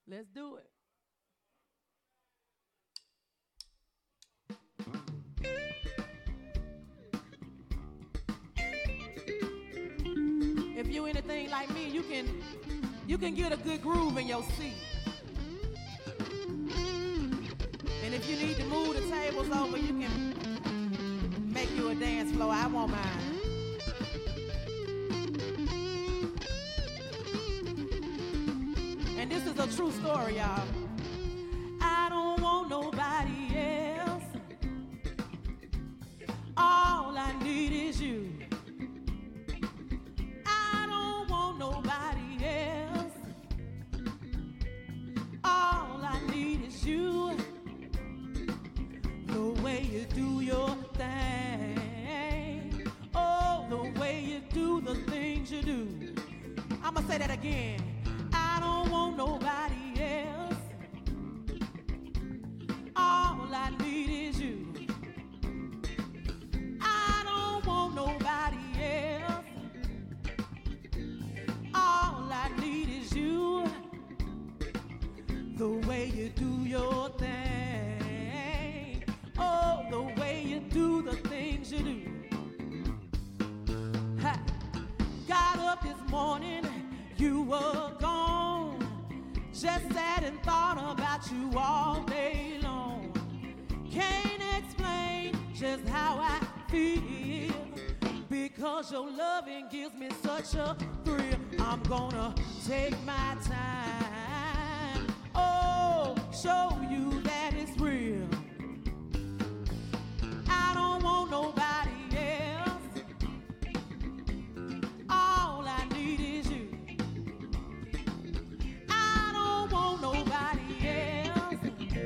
Let's do it. If you anything like me, you can get a good groove in your seat. And if you need to move the tables over, you can make you a dance floor. I won't mind. And this is a true story, y'all. I don't want nobody else. All I need is you. I don't want nobody else. All I need is you. The way you do your thing. Oh, the way you do the things you do. I'ma say that again. I don't want nobody else. All I need is you. I don't want nobody else. All I need is you. The way you do your thing. Oh, the way you do the things you do. Ha. Got up this morning, you were gone. Just sat and thought about you all day long. Can't explain just how I feel, because your loving gives me such a thrill. I'm gonna take my time. Oh, show you that it's real. I don't want nobody else. All I need is you. I don't want nobody else.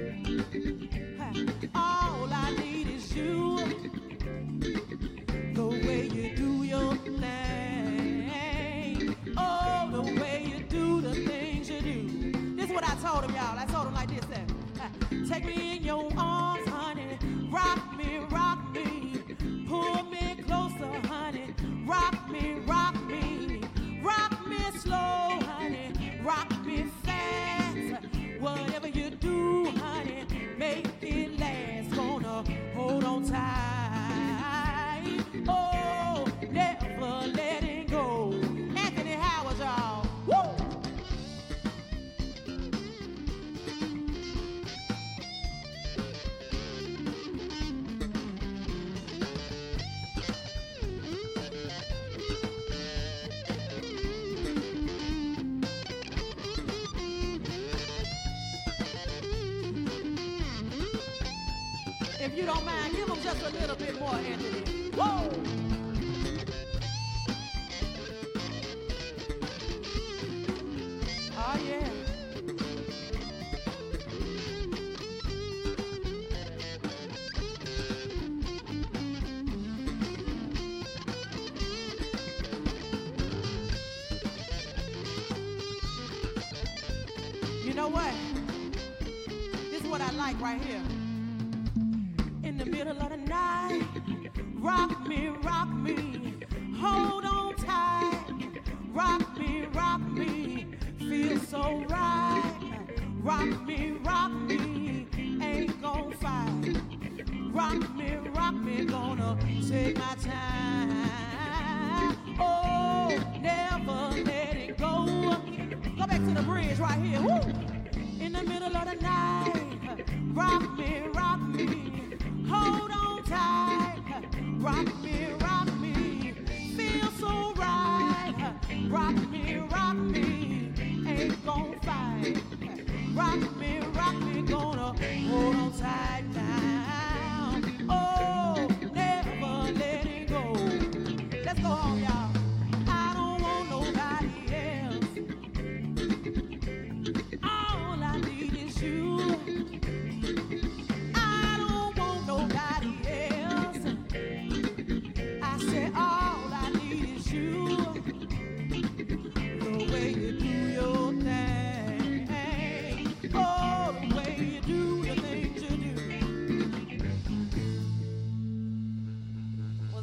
All I need is you. The way you do your thing. Oh, the way you do the things you do. This is what I told him, y'all. I told him like this. Take me in your arms, honey. Rock me, pull me closer, honey. Rock me, rock me slow, honey. Rock me fast. Whatever you do, honey, make it last. Gonna hold on tight. Oh, never letting go. Anthony Howard, y'all. Woo! If you don't mind, give them just a little bit more, Anthony. Whoa! Oh, yeah. You know what? This is what I like right here. In the middle of the night, rock me, hold on tight. Rock me, feel so right. Rock me, ain't gon' fight. Rock me, gonna take my time. Oh, never let it go. Go back to the bridge right here. Woo!